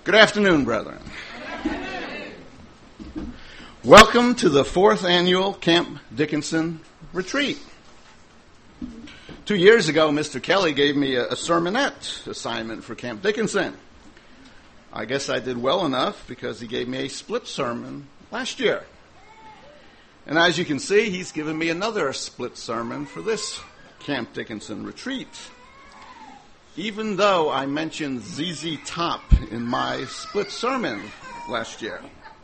Good afternoon, brethren. Welcome to the 4th annual Camp Dickinson retreat. 2 years ago, Mr. Kelly gave me a sermonette assignment for Camp Dickinson. I guess I did well enough because he gave me a split sermon last year. And as you can see, he's given me another split sermon for this Camp Dickinson retreat. Even though I mentioned ZZ Top in my split sermon last year.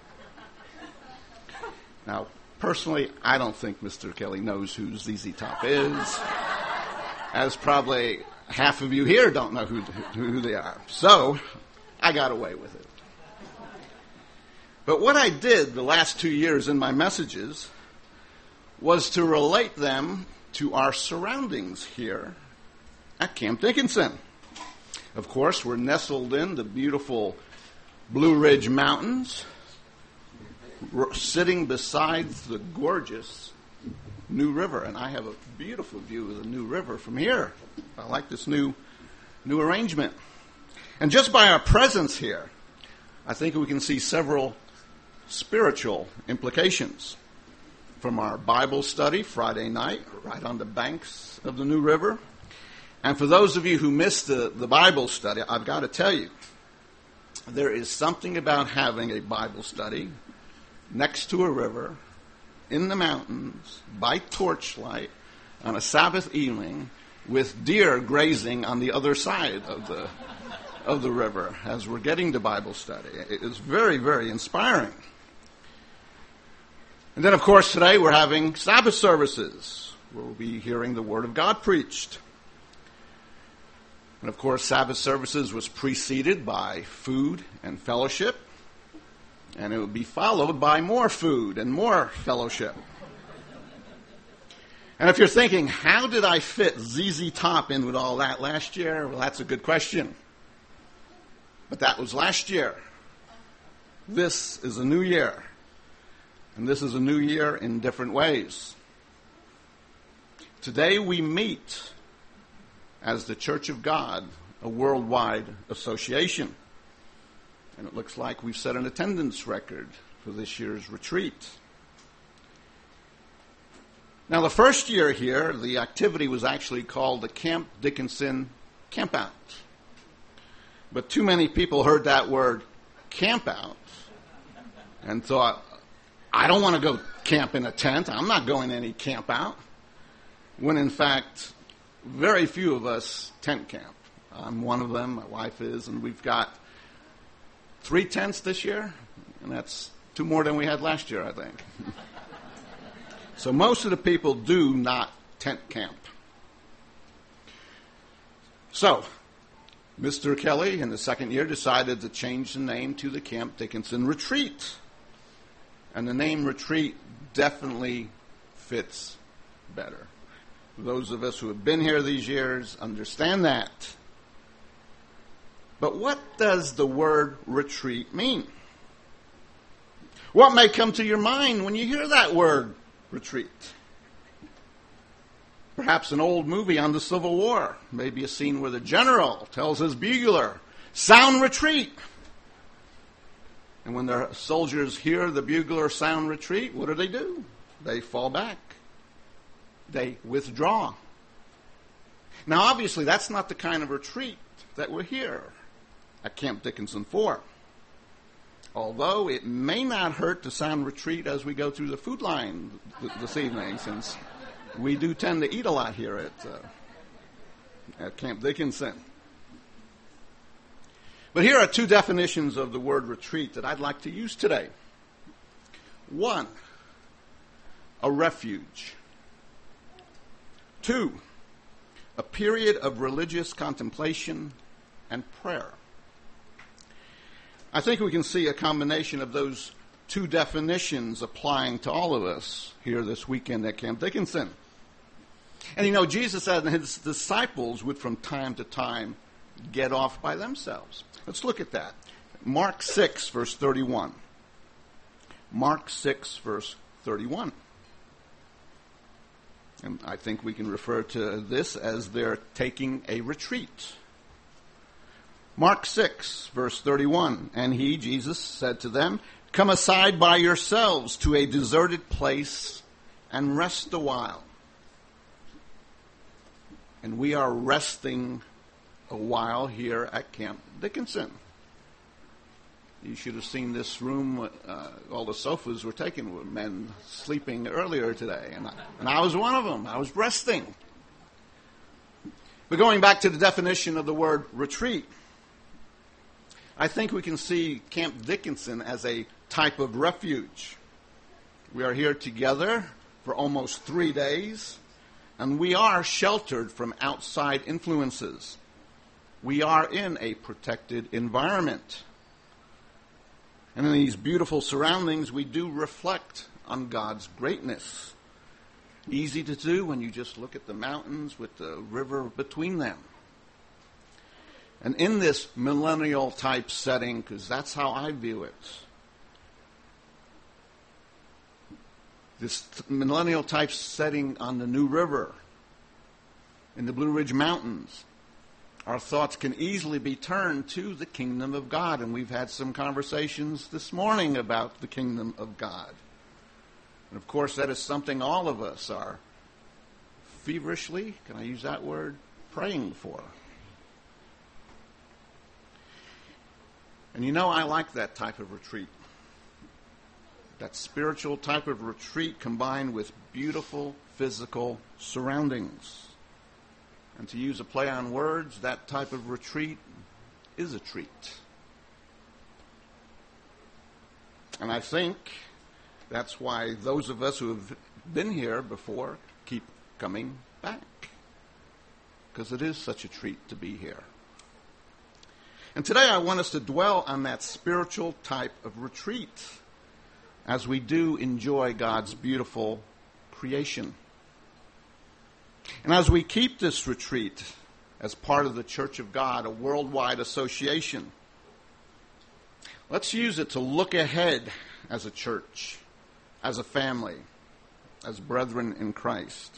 Now, personally, I don't think Mr. Kelly knows who ZZ Top is, as probably half of you here don't know who they are. So, I got away with it. But what I did the last 2 years in my messages was to relate them to our surroundings here at Camp Dickinson. Of course, we're nestled in the beautiful Blue Ridge Mountains, sitting beside the gorgeous New River. And I have a beautiful view of the New River from here. I like this new arrangement. And just by our presence here, I think we can see several spiritual implications from our Bible study Friday night, right on the banks of the New River. And for those of you who missed the Bible study, I've got to tell you, there is something about having a Bible study next to a river, in the mountains, by torchlight, on a Sabbath evening, with deer grazing on the other side of the river as we're getting to Bible study. It is very, very inspiring. And then, of course, today we're having Sabbath services. We'll be hearing the Word of God preached. And, of course, Sabbath services was preceded by food and fellowship. And it would be followed by more food and more fellowship. And if you're thinking, how did I fit ZZ Top in with all that last year? Well, that's a good question. But that was last year. This is a new year. And this is a new year in different ways. Today we meet as the Church of God, a worldwide association. And it looks like we've set an attendance record for this year's retreat. Now, the first year here, the activity was actually called the Camp Dickinson Campout. But too many people heard that word, campout, and thought, I don't want to go camp in a tent. I'm not going to any camp out. When in fact, very few of us tent camp. I'm one of them, my wife is, and we've got 3 tents this year, and that's 2 more than we had last year, I think. So most of the people do not tent camp. So, Mr. Kelly in the second year decided to change the name to the Camp Dickinson Retreat. And the name Retreat definitely fits better. Those of us who have been here these years understand that. But what does the word retreat mean? What may come to your mind when you hear that word, retreat? Perhaps an old movie on the Civil War. Maybe a scene where the general tells his bugler, sound retreat. And when the soldiers hear the bugler sound retreat, what do? They fall back. They withdraw. Now, obviously, that's not the kind of retreat that we're here at Camp Dickinson for. Although it may not hurt to sound retreat as we go through the food line this evening, since we do tend to eat a lot here at Camp Dickinson. But here are 2 definitions of the word retreat that I'd like to use today. 1, a refuge. 2, a period of religious contemplation and prayer. I think we can see a combination of those 2 definitions applying to all of us here this weekend at Camp Dickinson. And you know, Jesus and his disciples would from time to time get off by themselves. Let's look at that. Mark 6, verse 31. Mark 6, verse 31. And I think we can refer to this as they're taking a retreat. Mark 6, verse 31, and he, Jesus, said to them, "Come aside by yourselves to a deserted place and rest a while." And we are resting a while here at Camp Dickinson. You should have seen this room. All the sofas were taken with men sleeping earlier today. And I was one of them. I was resting. But going back to the definition of the word retreat, I think we can see Camp Dickinson as a type of refuge. We are here together for almost 3 days, and we are sheltered from outside influences. We are in a protected environment. And in these beautiful surroundings, we do reflect on God's greatness. Easy to do when you just look at the mountains with the river between them. And in this millennial type setting, because that's how I view it, this millennial type setting on the New River, in the Blue Ridge Mountains, our thoughts can easily be turned to the kingdom of God. And we've had some conversations this morning about the kingdom of God. And of course, that is something all of us are feverishly, can I use that word, praying for. And you know, I like that type of retreat. That spiritual type of retreat combined with beautiful physical surroundings. And to use a play on words, that type of retreat is a treat. And I think that's why those of us who have been here before keep coming back. Because it is such a treat to be here. And today I want us to dwell on that spiritual type of retreat as we do enjoy God's beautiful creation. And as we keep this retreat as part of the Church of God, a worldwide association, let's use it to look ahead as a church, as a family, as brethren in Christ.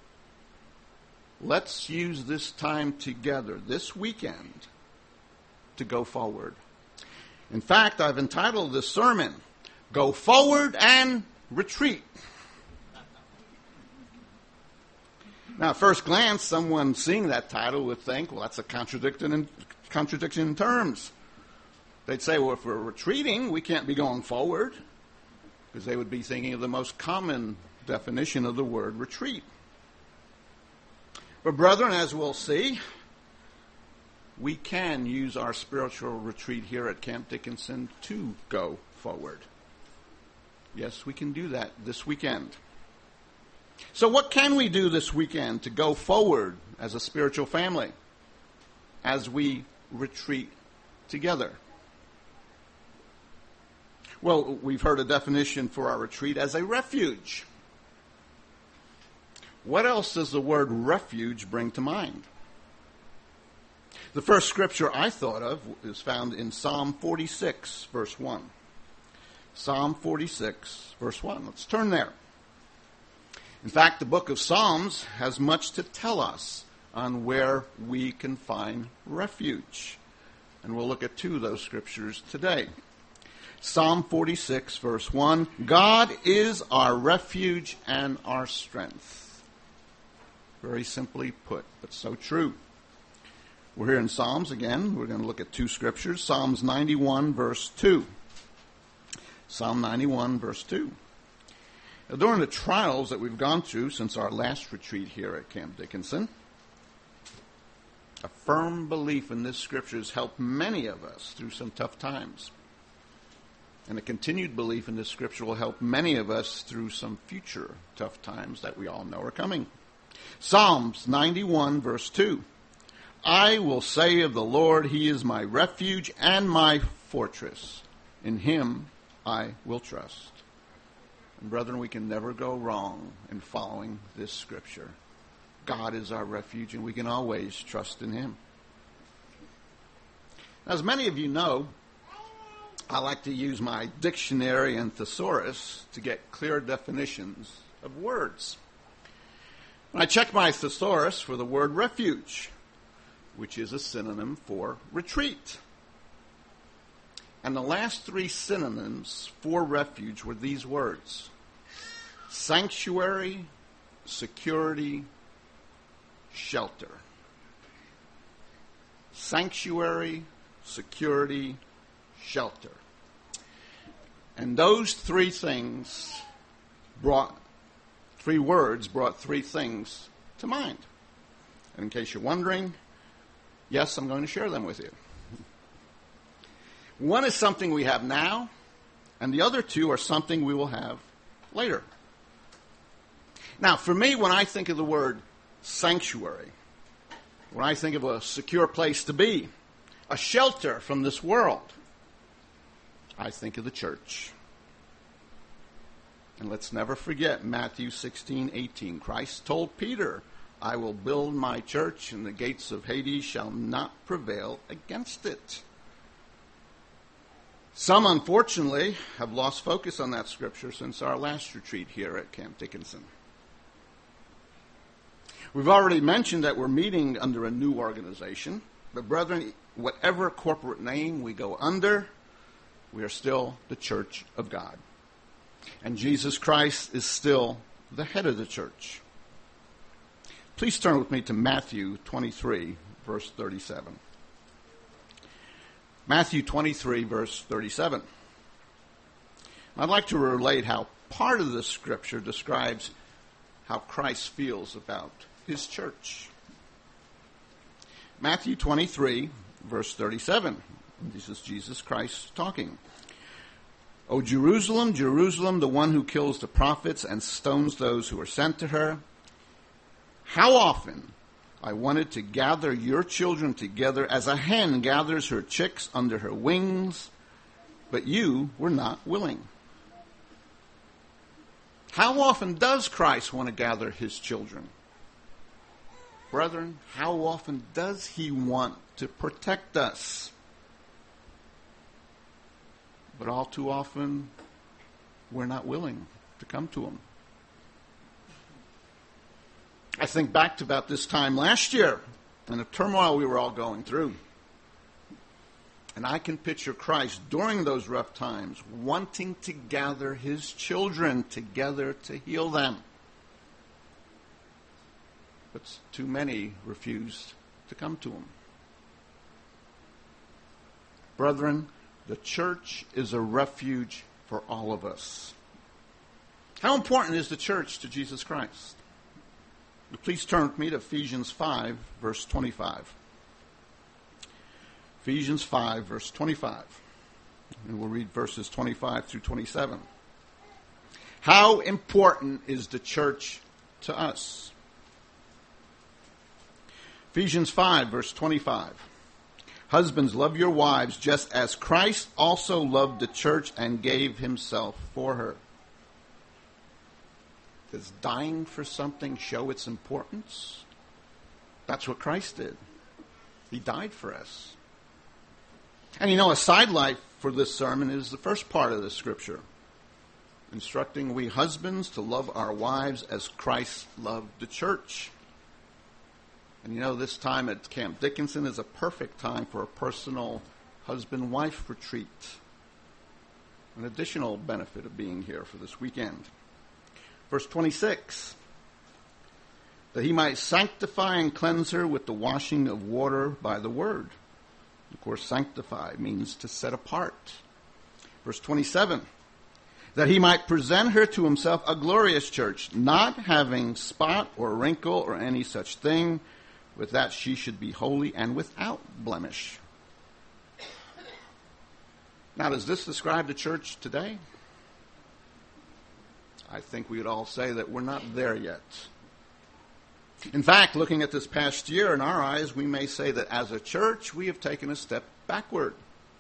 Let's use this time together, this weekend, to go forward. In fact, I've entitled this sermon, "Go Forward and Retreat." Now, at first glance, someone seeing that title would think, well, that's a contradiction in terms. They'd say, well, if we're retreating, we can't be going forward, because they would be thinking of the most common definition of the word retreat. But brethren, as we'll see, we can use our spiritual retreat here at Camp Dickinson to go forward. Yes, we can do that this weekend. So what can we do this weekend to go forward as a spiritual family as we retreat together? Well, we've heard a definition for our retreat as a refuge. What else does the word refuge bring to mind? The first scripture I thought of is found in Psalm 46, verse 1. Psalm 46, verse 1. Let's turn there. In fact, the book of Psalms has much to tell us on where we can find refuge. And we'll look at two of those scriptures today. Psalm 46, verse 1, God is our refuge and our strength. Very simply put, but so true. We're here in Psalms again. We're going to look at two scriptures. Psalms 91, verse 2. Psalm 91, verse 2. Now, during the trials that we've gone through since our last retreat here at Camp Dickinson, a firm belief in this scripture has helped many of us through some tough times. And a continued belief in this scripture will help many of us through some future tough times that we all know are coming. Psalms 91, verse 2. I will say of the Lord, He is my refuge and my fortress. In Him I will trust. And brethren, we can never go wrong in following this scripture. God is our refuge, and we can always trust in Him. As many of you know, I like to use my dictionary and thesaurus to get clear definitions of words. And I check my thesaurus for the word refuge. which is a synonym for retreat. And the last three synonyms for refuge were these words: sanctuary, security, shelter. Sanctuary, security, shelter. And those three words brought three things to mind. And in case you're wondering, yes, I'm going to share them with you. One is something we have now, and the other two are something we will have later. Now, for me, when I think of the word sanctuary, when I think of a secure place to be, a shelter from this world, I think of the church. And let's never forget Matthew 16:18. Christ told Peter, I will build my church, and the gates of Hades shall not prevail against it. Some, unfortunately, have lost focus on that scripture since our last retreat here at Camp Dickinson. We've already mentioned that we're meeting under a new organization. But brethren, whatever corporate name we go under, we are still the church of God. And Jesus Christ is still the head of the church. Please turn with me to Matthew 23, verse 37. Matthew 23, verse 37. I'd like to relate how part of this scripture describes how Christ feels about his church. Matthew 23, verse 37. This is Jesus Christ talking. O Jerusalem, Jerusalem, the one who kills the prophets and stones those who are sent to her. How often I wanted to gather your children together as a hen gathers her chicks under her wings, but you were not willing. How often does Christ want to gather his children? Brethren, how often does he want to protect us? But all too often, we're not willing to come to him. I think back to about this time last year and the turmoil we were all going through. And I can picture Christ during those rough times wanting to gather his children together to heal them. But too many refused to come to him. Brethren, the church is a refuge for all of us. How important is the church to Jesus Christ? Please turn with me to Ephesians 5, verse 25. Ephesians 5, verse 25. And we'll read verses 25 through 27. How important is the church to us? Ephesians 5, verse 25. Husbands, love your wives just as Christ also loved the church and gave himself for her. Does dying for something show its importance? That's what Christ did. He died for us. And you know, a sidelight for this sermon is the first part of the scripture, instructing we husbands to love our wives as Christ loved the church. And you know, this time at Camp Dickinson is a perfect time for a personal husband-wife retreat. An additional benefit of being here for this weekend. Verse 26, that he might sanctify and cleanse her with the washing of water by the word. Of course, sanctify means to set apart. Verse 27, that he might present her to himself a glorious church, not having spot or wrinkle or any such thing, with that she should be holy and without blemish. Now, does this describe the church today? I think we would all say that we're not there yet. In fact, looking at this past year, in our eyes, we may say that as a church, we have taken a step backward.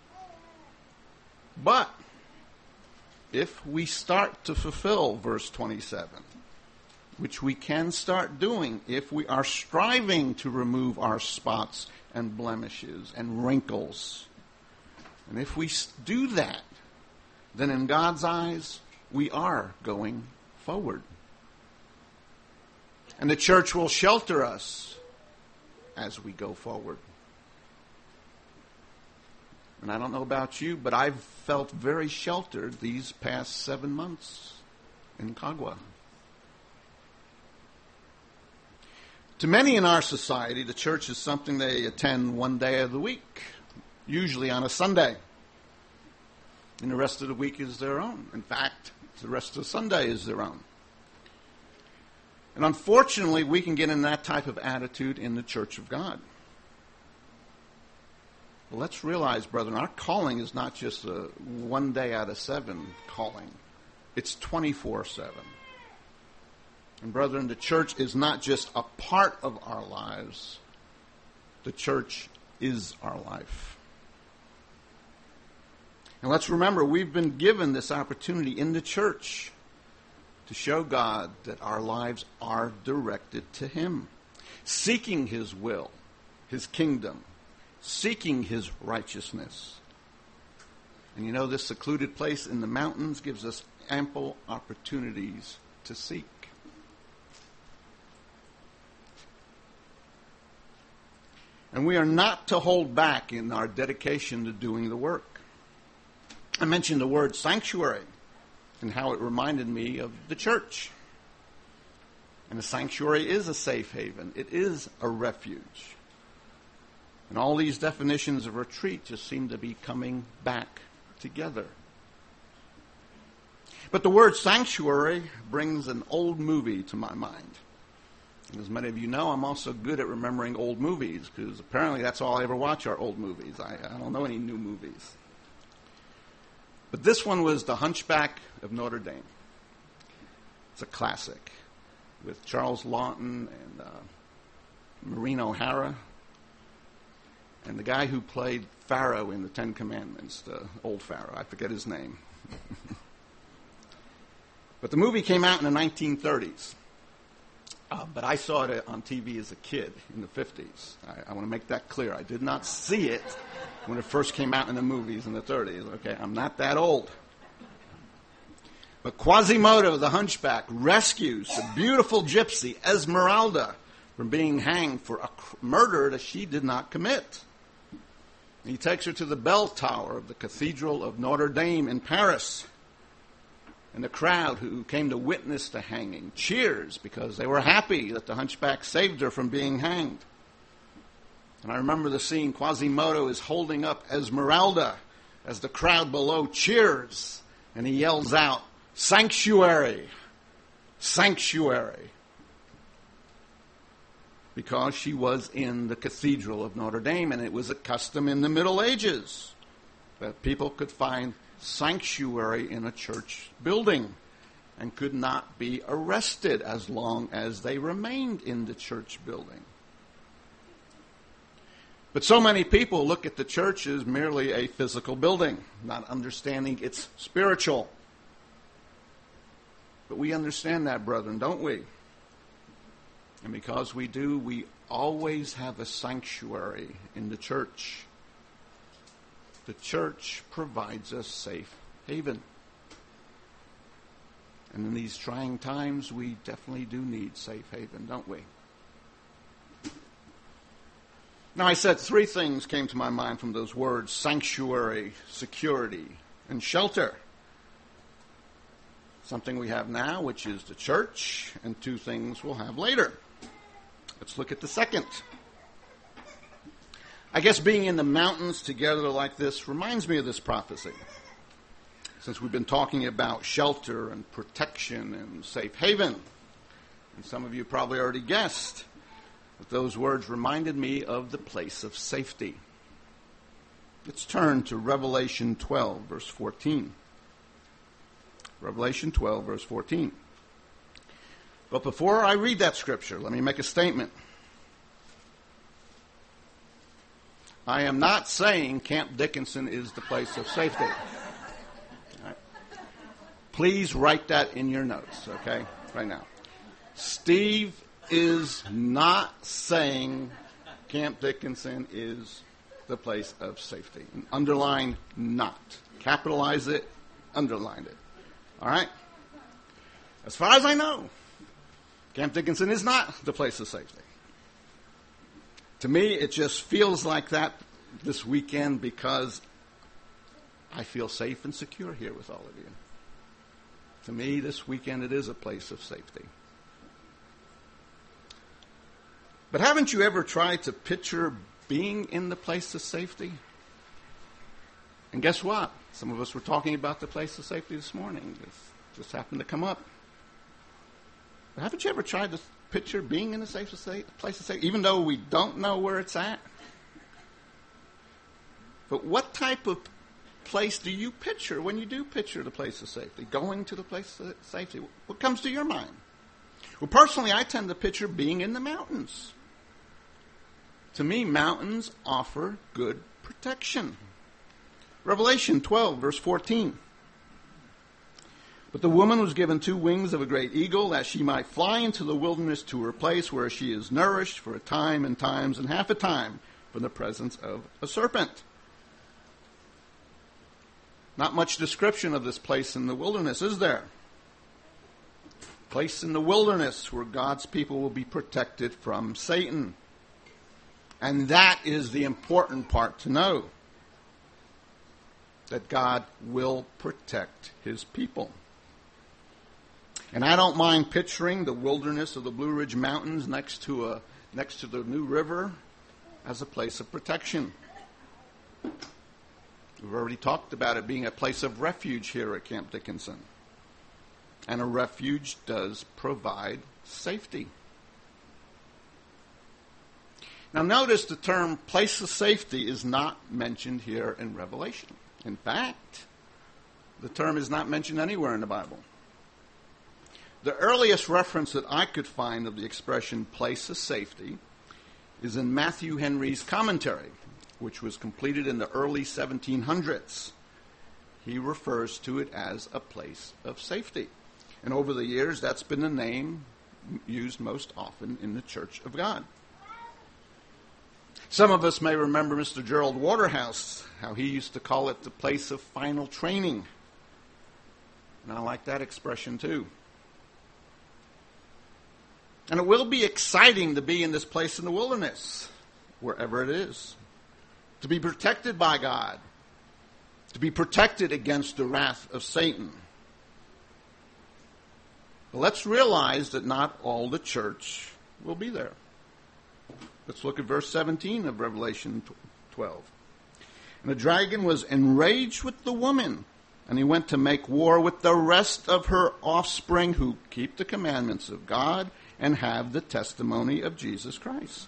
But if we start to fulfill verse 27, which we can start doing if we are striving to remove our spots and blemishes and wrinkles, and if we do that, then in God's eyes, we are going forward. And the church will shelter us as we go forward. And I don't know about you, but I've felt very sheltered these past 7 months in Kagwa. To many in our society, the church is something they attend one day of the week, usually on a Sunday. And the rest of the week is their own. In fact, the rest of Sunday is their own. And unfortunately, we can get in that type of attitude in the Church of God. Well, let's realize, brethren, our calling is not just a 1 day out of 7 calling. It's 24/7. And brethren, the church is not just a part of our lives. The church is our life. And let's remember, we've been given this opportunity in the church to show God that our lives are directed to Him, seeking His will, His kingdom, seeking His righteousness. And you know, this secluded place in the mountains gives us ample opportunities to seek. And we are not to hold back in our dedication to doing the work. I mentioned the word sanctuary and how it reminded me of the church. And a sanctuary is a safe haven. It is a refuge. And all these definitions of retreat just seem to be coming back together. But the word sanctuary brings an old movie to my mind. And as many of you know, I'm also good at remembering old movies, because apparently that's all I ever watch are old movies. I don't know any new movies. But this one was The Hunchback of Notre Dame. It's a classic with Charles Lawton and Maureen O'Hara and the guy who played Pharaoh in the Ten Commandments, the old Pharaoh. I forget his name. But the movie came out in the 1930s. But I saw it on TV as a kid in the 50s. I want to make that clear. I did not see it when it first came out in the movies in the 30s. Okay, I'm not that old. But Quasimodo, the hunchback, rescues the beautiful gypsy Esmeralda from being hanged for a murder that she did not commit. He takes her to the bell tower of the Cathedral of Notre Dame in Paris. And the crowd who came to witness the hanging cheers because they were happy that the hunchback saved her from being hanged. And I remember the scene, Quasimodo is holding up Esmeralda as the crowd below cheers. And he yells out, "Sanctuary! Sanctuary!" Because she was in the Cathedral of Notre Dame, and it was a custom in the Middle Ages that people could find sanctuary in a church building and could not be arrested as long as they remained in the church building. But so many people look at the church as merely a physical building, not understanding it's spiritual. But we understand that, brethren, don't we? And because we do, we always have a sanctuary in the church. The church provides us safe haven. And in these trying times, we definitely do need safe haven, don't we? Now, I said 3 things came to my mind from those words: sanctuary, security, and shelter. Something we have now, which is the church, and 2 things we'll have later. Let's look at the second. I guess being in the mountains together like this reminds me of this prophecy. Since we've been talking about shelter and protection and safe haven, and some of you probably already guessed that those words reminded me of the place of safety. Let's turn to Revelation 12, verse 14. Revelation 12, verse 14. But before I read that scripture, let me make a statement. I am not saying Camp Dickinson is the place of safety. Right. Please write that in your notes, okay, right now. Steve is not saying Camp Dickinson is the place of safety. Underline not. Capitalize it, underline it. All right? As far as I know, Camp Dickinson is not the place of safety. To me, it just feels like that this weekend because I feel safe and secure here with all of you. To me, this weekend, it is a place of safety. But haven't you ever tried to picture being in the place of safety? And guess what? Some of us were talking about the place of safety this morning. This just happened to come up. But haven't you ever tried to picture being in a place of safety, even though we don't know where it's at? But what type of place do you picture when you do picture the place of safety? Going to the place of safety. What comes to your mind? Well, personally, I tend to picture being in the mountains. To me, mountains offer good protection. Revelation 12, verse 14. But the woman was given 2 wings of a great eagle, that she might fly into the wilderness to her place where she is nourished for a time and times and half a time from the presence of a serpent. Not much description of this place in the wilderness, is there? Place in the wilderness where God's people will be protected from Satan. And that is the important part to know. That God will protect his people. And I don't mind picturing the wilderness of the Blue Ridge Mountains next to the New River as a place of protection. We've already talked about it being a place of refuge here at Camp Dickinson. And a refuge does provide safety. Now notice the term place of safety is not mentioned here in Revelation. In fact, the term is not mentioned anywhere in the Bible. The earliest reference that I could find of the expression place of safety is in Matthew Henry's commentary, which was completed in the early 1700s. He refers to it as a place of safety. And over the years, that's been the name used most often in the Church of God. Some of us may remember Mr. Gerald Waterhouse, how he used to call it the place of final training. And I like that expression too. And it will be exciting to be in this place in the wilderness, wherever it is. To be protected by God. To be protected against the wrath of Satan. But let's realize that not all the church will be there. Let's look at verse 17 of Revelation 12. And the dragon was enraged with the woman, and he went to make war with the rest of her offspring who keep the commandments of God and have the testimony of Jesus Christ.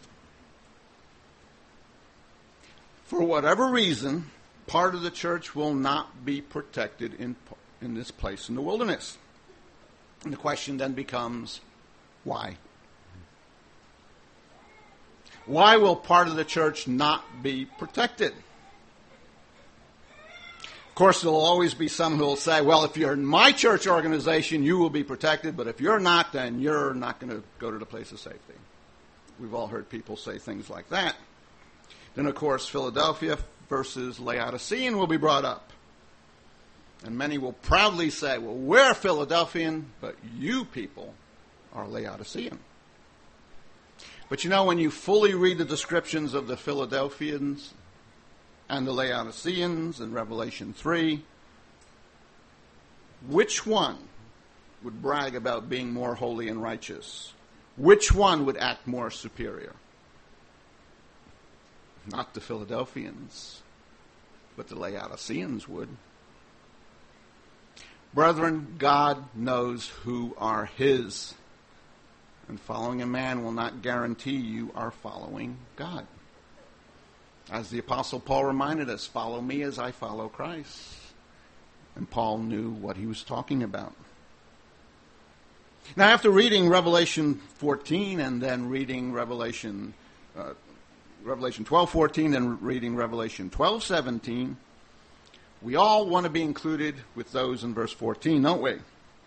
For whatever reason, part of the church will not be protected in this place in the wilderness. And the question then becomes, why? Why will part of the church not be protected? Of course, there will always be some who will say, well, if you're in my church organization, you will be protected, but if you're not, then you're not going to go to the place of safety. We've all heard people say things like that. Then, of course, Philadelphia versus Laodicean will be brought up. And many will proudly say, well, we're Philadelphian, but you people are Laodicean. But you know, when you fully read the descriptions of the Philadelphians and the Laodiceans in Revelation 3, which one would brag about being more holy and righteous? Which one would act more superior? Not the Philadelphians, but the Laodiceans would. Brethren, God knows who are his. And following a man will not guarantee you are following God. As the Apostle Paul reminded us, follow me as I follow Christ. And Paul knew what he was talking about. Now, after reading Revelation 14 and then reading Revelation 12:14 and reading Revelation 12:17, we all want to be included with those in verse 14, don't we?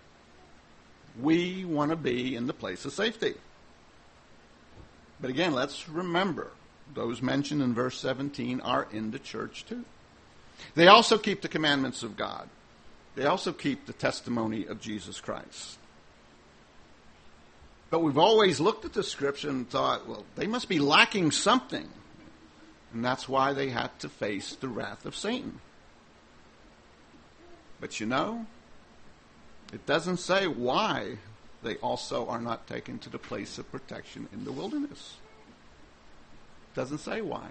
We want to be in the place of safety. But again, let's remember, those mentioned in verse 17 are in the church too. They also keep the commandments of God. They also keep the testimony of Jesus Christ. But we've always looked at the scripture and thought, well, they must be lacking something. And that's why they had to face the wrath of Satan. But you know, it doesn't say why they also are not taken to the place of protection in the wilderness. It doesn't say why.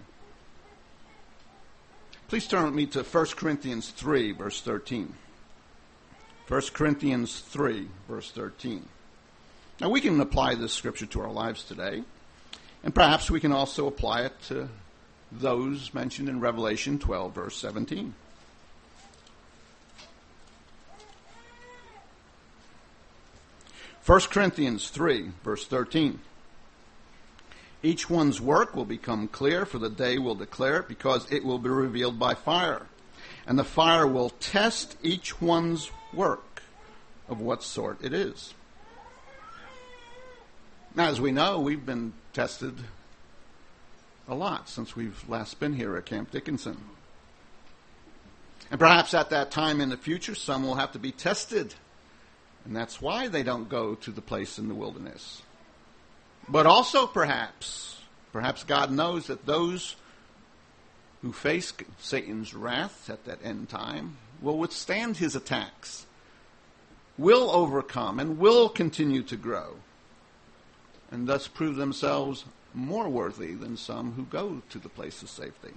Please turn with me to 1 Corinthians 3, verse 13. 1 Corinthians 3, verse 13. Now, we can apply this scripture to our lives today, and perhaps we can also apply it to those mentioned in Revelation 12, verse 17. First Corinthians 3, verse 13. Each one's work will become clear, for the day will declare it, because it will be revealed by fire. And the fire will test each one's work of what sort it is. Now, as we know, we've been tested a lot since we've last been here at Camp Dickinson. And perhaps at that time in the future, some will have to be tested. And that's why they don't go to the place in the wilderness. But also perhaps God knows that those who face Satan's wrath at that end time will withstand his attacks, will overcome, and will continue to grow, and thus prove themselves more worthy than some who go to the place of safety.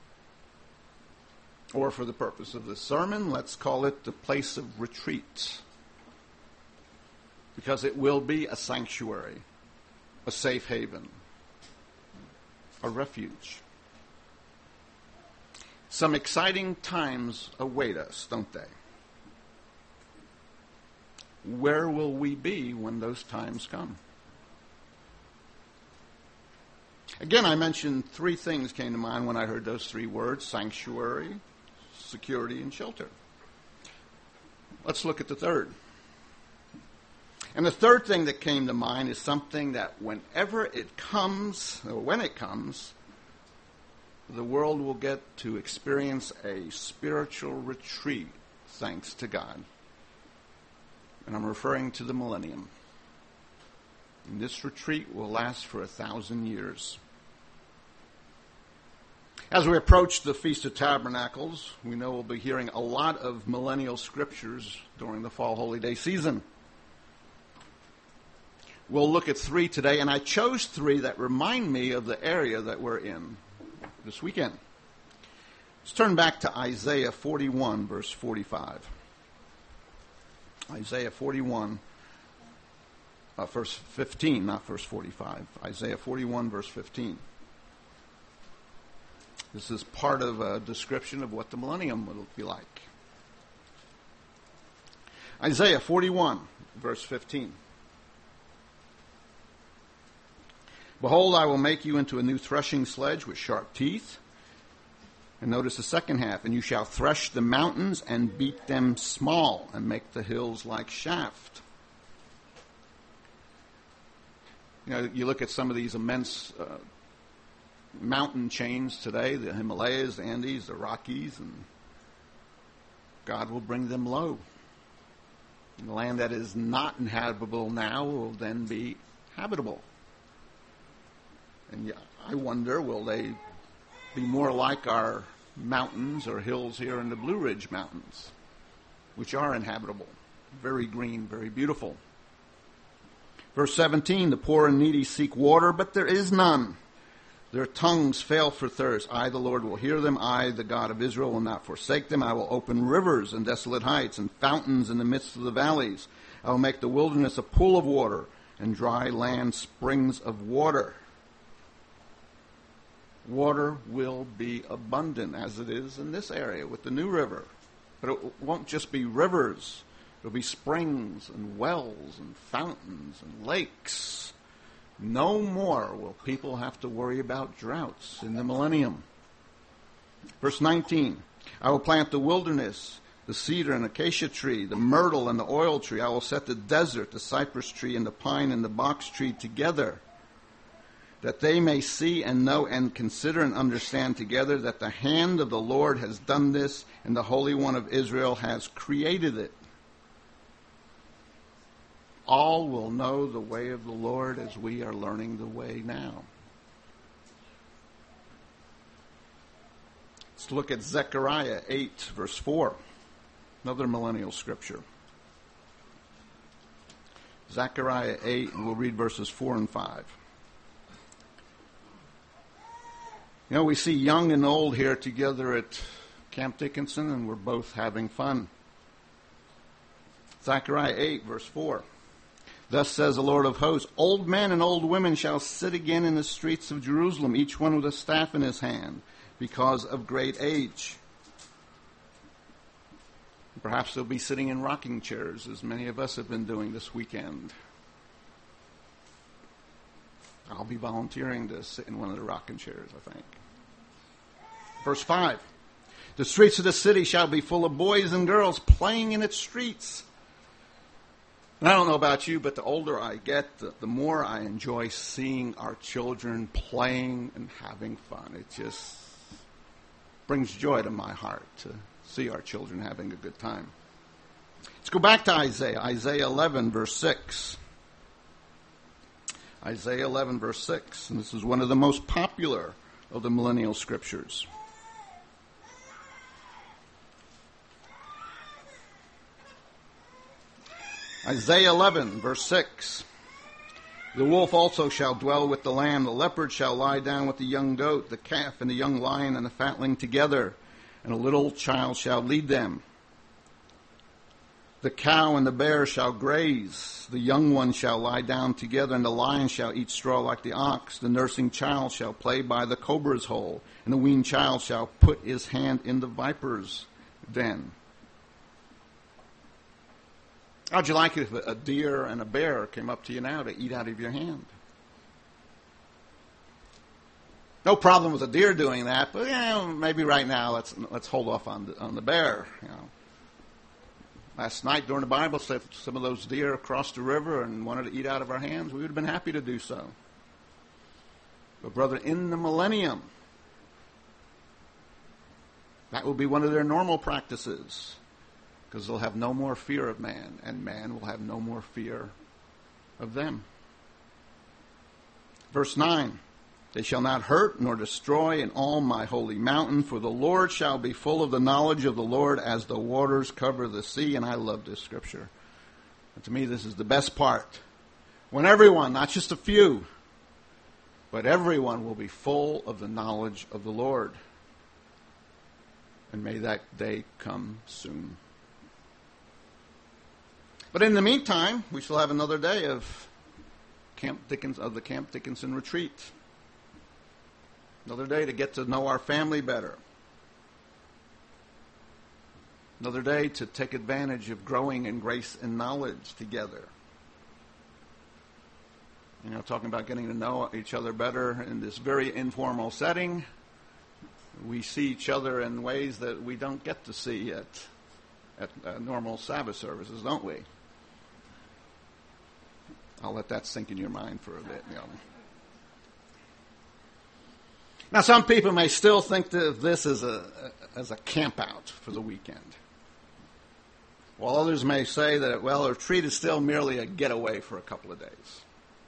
Or for the purpose of this sermon, let's call it the place of retreat, because it will be a sanctuary, a safe haven, a refuge. Some exciting times await us, don't they? Where will we be when those times come? Again, I mentioned three things came to mind when I heard those three words: sanctuary, security, and shelter. Let's look at the third. And the third thing that came to mind is something that whenever it comes, or when it comes, the world will get to experience a spiritual retreat, thanks to God. And I'm referring to the millennium. And this retreat will last for 1,000 years. As we approach the Feast of Tabernacles, we know we'll be hearing a lot of millennial scriptures during the fall holy day season. We'll look at three today, and I chose three that remind me of the area that we're in this weekend. Let's turn back to Isaiah 41, verse 45. Isaiah 41, verse 15, not verse 45. Isaiah 41, verse 15. This is part of a description of what the millennium will be like. Isaiah 41, verse 15. Behold, I will make you into a new threshing sledge with sharp teeth. And notice the second half. And you shall thresh the mountains and beat them small and make the hills like chaff. You know, you look at some of these immense mountain chains today, the Himalayas, the Andes, the Rockies, and God will bring them low. And the land that is not inhabitable now will then be habitable. And I wonder, will they be more like our mountains or hills here in the Blue Ridge Mountains, which are inhabitable, very green, very beautiful. Verse 17, the poor and needy seek water, but there is none. Their tongues fail for thirst. I, the Lord, will hear them. I, the God of Israel, will not forsake them. I will open rivers in desolate heights and fountains in the midst of the valleys. I will make the wilderness a pool of water and dry land springs of water. Water will be abundant, as it is in this area with the new river. But it won't just be rivers. It'll be springs and wells and fountains and lakes. No more will people have to worry about droughts in the millennium. Verse 19, I will plant the wilderness, the cedar and acacia tree, the myrtle and the oil tree. I will set the desert, the cypress tree and the pine and the box tree together, that they may see and know and consider and understand together that the hand of the Lord has done this, and the Holy One of Israel has created it. all will know the way of the Lord as we are learning the way now. Let's look at Zechariah 8, verse 4. Another millennial scripture. Zechariah 8, and we'll read verses 4 and 5. You know, we see young and old here together at Camp Dickinson, and we're both having fun. Zechariah 8, verse 4. Thus says the Lord of hosts, old men and old women shall sit again in the streets of Jerusalem, each one with a staff in his hand, because of great age. Perhaps they'll be sitting in rocking chairs, as many of us have been doing this weekend. I'll be volunteering to sit in one of the rocking chairs, I think. Verse 5. The streets of the city shall be full of boys and girls playing in its streets. And I don't know about you, but the older I get, the more I enjoy seeing our children playing and having fun. It just brings joy to my heart to see our children having a good time. Let's go back to Isaiah. Isaiah 11, verse 6. Isaiah 11, verse 6. And this is one of the most popular of the millennial scriptures. Isaiah 11, verse 6. The wolf also shall dwell with the lamb, the leopard shall lie down with the young goat, the calf and the young lion and the fatling together, and a little child shall lead them. The cow and the bear shall graze, the young one shall lie down together, and the lion shall eat straw like the ox. The nursing child shall play by the cobra's hole, and the weaned child shall put his hand in the viper's den. How'd you like it if a deer and a bear came up to you now to eat out of your hand? No problem with a deer doing that, but maybe right now let's hold off on the bear. Last night during the Bible study, if some of those deer crossed the river and wanted to eat out of our hands, we would have been happy to do so. But brother, in the millennium, that will be one of their normal practices. Because they'll have no more fear of man, and man will have no more fear of them. Verse 9, they shall not hurt nor destroy in all my holy mountain, for the Lord shall be full of the knowledge of the Lord as the waters cover the sea. And I love this scripture. And to me, this is the best part. When everyone, not just a few, but everyone will be full of the knowledge of the Lord. And may that day come soon. But in the meantime, we shall have another day of the Camp Dickinson retreat. Another day to get to know our family better. Another day to take advantage of growing in grace and knowledge together. Talking about getting to know each other better in this very informal setting. We see each other in ways that we don't get to see at normal Sabbath services, don't we? I'll let that sink in your mind for a bit. Now, some people may still think of this as a camp out for the weekend. While others may say that, a retreat is still merely a getaway for a couple of days.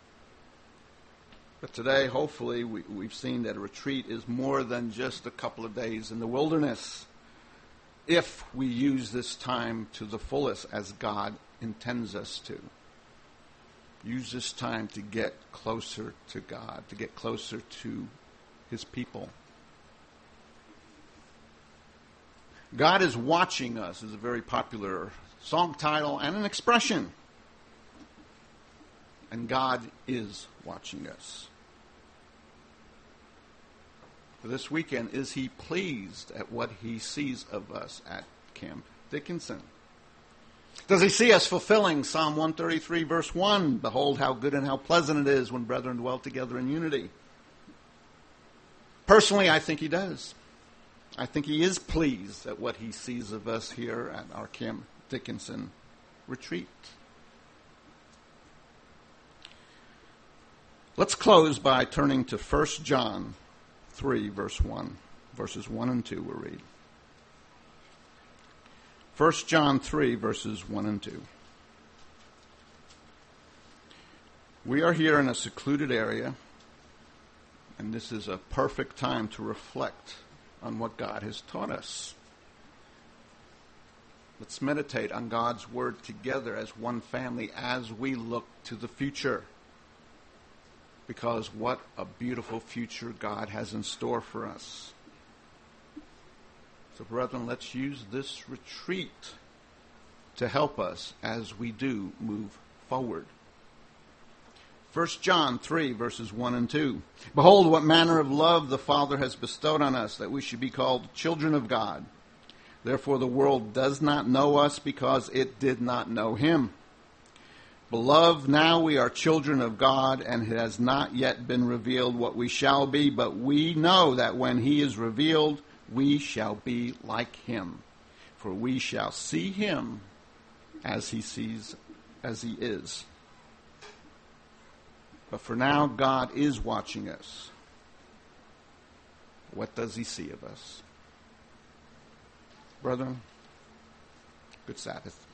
But today, hopefully, we've seen that a retreat is more than just a couple of days in the wilderness. If we use this time to the fullest as God intends us to. Use this time to get closer to God, to get closer to His people. God is watching us is a very popular song title and an expression. And God is watching us. For this weekend, is He pleased at what He sees of us at Camp Dickinson? Does He see us fulfilling Psalm 133, verse 1? Behold how good and how pleasant it is when brethren dwell together in unity. Personally, I think He does. I think He is pleased at what He sees of us here at our Camp Dickinson retreat. Let's close by turning to 1 John 3, verse 1. Verses 1 and 2 we'll read. 1 John 3, verses 1 and 2. We are here in a secluded area, and this is a perfect time to reflect on what God has taught us. Let's meditate on God's Word together as one family as we look to the future. Because what a beautiful future God has in store for us. So, brethren, let's use this retreat to help us as we do move forward. 1 John 3, verses 1 and 2. Behold, what manner of love the Father has bestowed on us, that we should be called children of God. Therefore the world does not know us because it did not know him. Beloved, now we are children of God, and it has not yet been revealed what we shall be, but we know that when he is revealed, we shall be like him. For we shall see him as he is. But for now, God is watching us. What does he see of us? Brethren, good Sabbath.